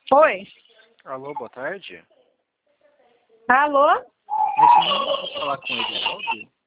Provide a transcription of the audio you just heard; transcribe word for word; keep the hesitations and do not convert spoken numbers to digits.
Oi. Alô, boa tarde. Alô? Nesse momento, eu posso falar com o Everaldo?